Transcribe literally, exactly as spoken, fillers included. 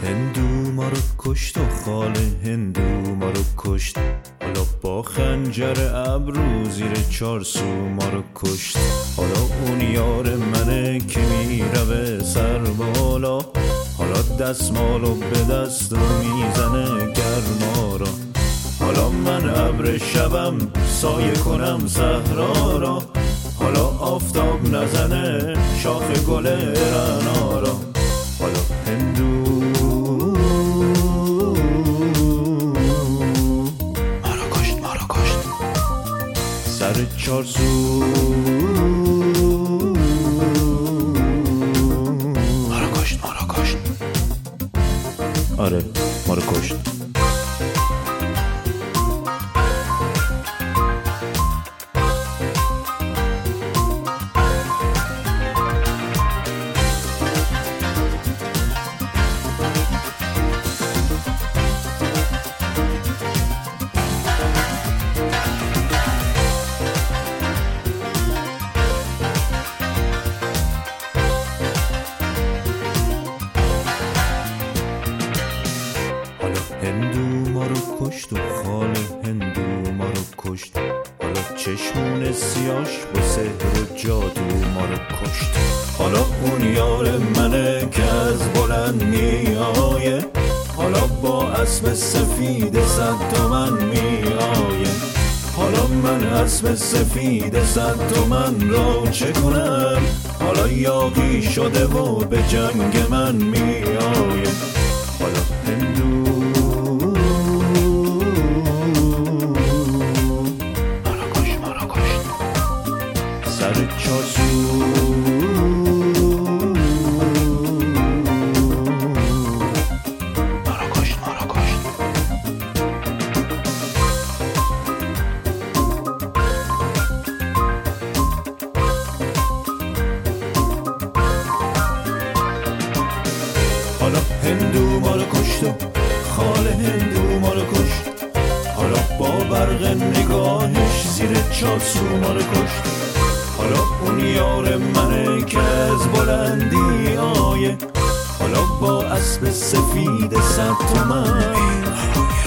هندو ما رو کشت و خال هندو ما رو کشت، حالا با خنجر ابرو زیر چارسو ما رو کشت. حالا اون یار منه که میره سر بالا، حالا دستمالو به دست و میزنه گرما را. حالا من ابر شبم سایه کنم صحرا را، حالا آفتاب نزنه شاخ گل رعنا را. حالا هندو ما رو کشت ما رو کشت سر چارسو، ما رو کشت ما رو کشت آره ما رو کشت. هندو ما رو کشت و خال هندو ما رو کشت، حالا چشمون سیاش با سحر و جادو ما رو کشت. حالا اون یار منه که از بلند میآیه، حالا با اسب سفید صد تومن میآیه. حالا من اسب سفید صد تومن را چه کنم، حالا یاغی شده و به جنگ من میآیه. حالا هندو سر چارسو، ما رو کشت ما رو کشت. حالا هندو ما رو کشت و خال هندو ما رو کشت، حالا با برق نگاهش زیر چارسو ما رو کشت. حالا اون یار منه که از بلندی آیه، حالا با اسب سفید صد تومن